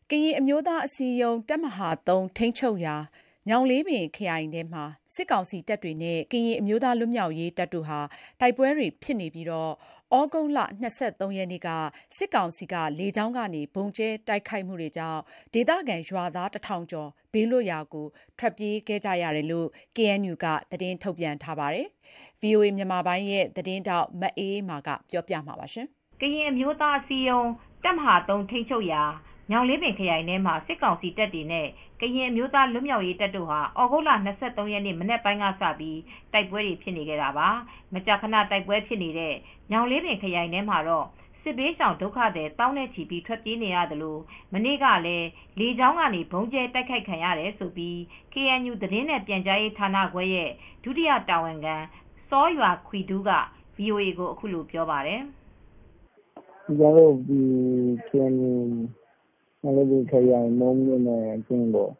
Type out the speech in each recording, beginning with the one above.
ကရင်အမျိုးသားအစည်းအရုံးတပ်မဟာ3ထိန်းချုပ်ရာညောင်လေးပင်ခရိုင်ထဲမှာစစ်ကောင်စီတပ်တွေနဲ့ကရင်အမျိုးသားလွတ်မြောက်ရေးတပ်တို့ဟာတိုက်ပွဲတွေဖြစ်နေပြီးတော့ဩဂုတ်လ23ရက်နေ့ကစစ်ကောင်စီကလေကြောင်းကနေဘုံကျဲတိုက်ခိုက်မှုတွေကြောင့်ဒေသခံရွာသား1000ကျော်ဘေးလွတ်ရာကိုထွက်ပြေးခဲ့ကြရတယ်လို့ KNU ကသတင်းထုတ်ပြန်ထားပါတယ်။ VOA မြန်မာပိုင်းရဲ့သတင်းတောက်မအေးမာကပြောပြမှာပါ။ကရင်အမျိုးသားအစည်းအရုံးတပ်မဟာ3ထိန်းချုပ်ရာညောင်လေးပင်ခရိုင်ထဲမှာစစ်ကောင်စီတပ်တွေနဲ့ကရင်အမျိုးသားလွတ်မြောက်ရေးတပ်တို့ဟာဩဂုတ်လ23ရက်နေ့မနက်ပိုင်းကစပြီးတိုက်ပွဲတွေဖြစ်နေခဲ့တာပါမကြာခဏတိုက်ပွဲဖြစ်နေတဲ့ညောင်လေးပင်ခရိုင်ထဲမှာတော့စစ်ဘေးရှောင်ဒုက္ခသည်တောင်းနဲ့ချီပြီးထွက်ပြေးနေရသလိုမနေ့ကလည်းလေကြောင်းကနေဘုံကျဲတိုက်ခိုက်ခံရတယ်လို့ KNU သတင်းနဲ့ပြန်ကြားရေးဌာနခွဲရဲ့ဒုတိယတာဝန်ခံစောရွာခွီဒူးက VOA ကိုအခုလိုပြောပါတယ်ကျွန်တော်တို့ဒီ KNU ညောင်လေးပင်ခရိုင်မုန်းမြို့နယ်အတွင်းပေါ့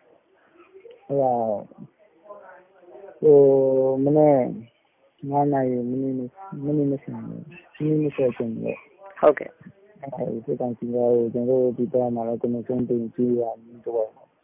မနေ့9နာရီမိနစ်20ကျော်ဟုတ်ကဲ့စစ်ကောင်စီကကျွန်တော်တို့ဒီဘက်မှာတော့ကျွန်တော်ဆုံးတင်ကြည့်ရပြီးတော့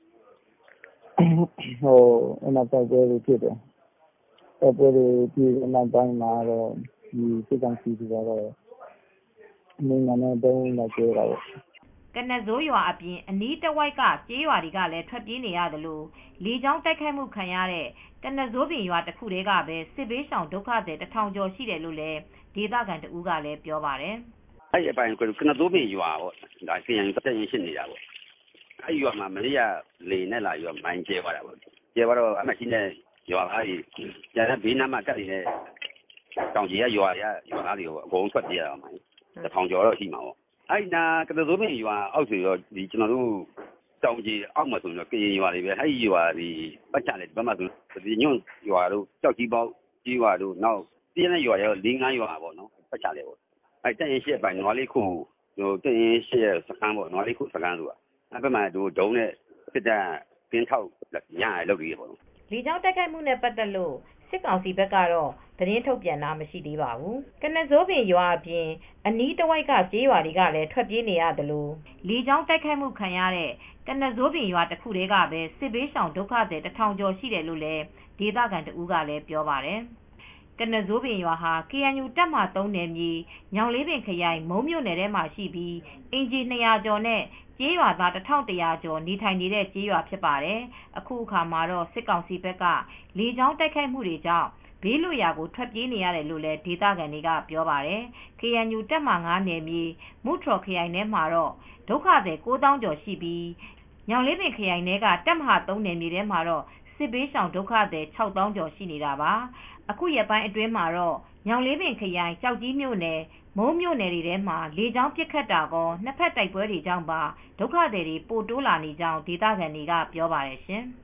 တိုက်ပွဲတွေဖြစ်တယ်တိုက်ပွဲတွေပြီးတဲ့နောက်ပိုင်းမှာတော့ဒီစစ်ကောင်စီတွေကတော့နေငါနဲ့တုံးလာကြတာပေါ့ကနဇိုးရွာအပြင်အနီးတဝိုက်ကကျေးရွာတွေကလည်းထွက်ပြေးနေရတယ်လို့လေကြောင်းတိုက်ခိုက်မှုခံရတဲ့ကနဇိုးပင်ရွာတစ်ခုတည်းကပဲစစ်ဘေးရှောင်ဒုက္ခသည်1000ကျော်ရှိတယ်လို့လည်းဒေသခံတဦးကလည်းပြောပါတယ်အဲ့ဒီအပိုင်းကနဇိုးပင်ရွာပေါ့ဒါကရင်တက်ရင်ရှိနေတာပေါ့အဲ့ရွာမှာမလေးကလေနဲ့လာရွာမိုင်းကျဲသွားတာပေါ့ကျဲသွားတော့အမရှိနဲ့ရွာသားကြီးကျန်တဲ့ဘေးနားမှာကတ်နေတဲ့တောင်ကြီးကရွာသားတွေကိုအကုန်ထွက်ပြေးရအောင်မိုင်း1000ကျော်တော့ရှိမှာပေါ့အဲ့နာကနဇိုးပင်ရွာအောက်ဆိုတော့ဒီကျွန်တော်တို့တောင်ကြီးအောက်မှာဆိုတော့ကရင်ရွာတွေပဲအဲ့ဒီရွာဒီပတ်ချတယ်ဘက်မှာဆိုဒီညွန့်ရွာတို့ကြောက်ကြီးပေါက်ကြီးရွာတို့နောက်ပြင်းတဲ့ရွာရော4-5ရွာပေါ့နော်ပတ်ချတယ်ပေါ့အဲ့တက်ရင်ရှိပိုင်းနွားလေးခုဟိုတက်ရင်ရှိစခန်းပေါ့နွားလေးခုစခန်းဆိုတာအဲ့ဘက်မှာတို့ဒုံးနဲ့စစ်တပ်ကင်းထောက်ညရလောက်ကြီးပေါ့လေကြောင်းတိုက်ခိုက်မှုနဲ့ပတ်သက်လို့စစ်ကောင်စီဘက်ကတော့သတင်းထုတ်ပြန်တာမရှိသေးပါဘူး။ကနဇိုးပင်ရွာအပြင်အနီးတဝိုက်ကကျေးရွာတွေကလည်းထွက်ပြေးနေရတယ်လို့လေကြောင်းတိုက်ခိုက်မှုခံရတဲ့ကနဇိုးပင်ရွာတစ်ခုတည်းကပဲစစ်ဘေးရှောင်ဒုက္ခသည်1000ကျော်ရှိတယ်လို့လည်းဒေသခံတဦးကလည်းပြောပါတယ်။ကနဇိုးပင်ရွာဟာ KNU တပ်မ3နယ်မြေညောင်လေးပင်ခရိုင်မုံမြို့နယ်ထဲမှာရှိပြီးအင်ဂျီ200ကျော်နဲ့ကျေးရွာသား1100ကျော်နေထိုင်နေတဲ့ကျေးရွာဖြစ်ပါတယ်။အခုအခါမှာတော့စစ်ကောင်စီဘက်ကလေကြောင်းတိုက်ခိုက်မှုတွေကြောင့်ဘေးလွတ်ရာကိုထွက်ပြေးနေရတယ်လို့လည်းဒေသခံတွေကပြောပါတယ်။ KNU တပ်မ9နယ်မြေမူထရော်ခရိုင်ထဲမှာတော့ဒုက္ခသည်9000ကျော်ရှိပြီးညောင်လေးပင်ခရိုင်ထဲကတပ်မဟာ3နယ်မြေထဲမှာတော့စစ်ဘေးရှောင်ဒုက္ခသည်6000ကျော်ရှိနေတာပါ။အခုရက်ပိုင်းအတွင်းမှာတော့ညောင်လေးပင်ခရိုင်ကြောက်ကြီးမြို့နယ်မုံမြို့နယ်တွေထဲမှာလေကြောင်းပစ်ခတ်တာကောနှစ်ဖက်တိုက်ပွဲတွေကြောင့်ပါဒုက္ခသည်တွေပိုတိုးလာနေကြောင်းဒေသခံတွေကပြောပါတယ်ရှင်။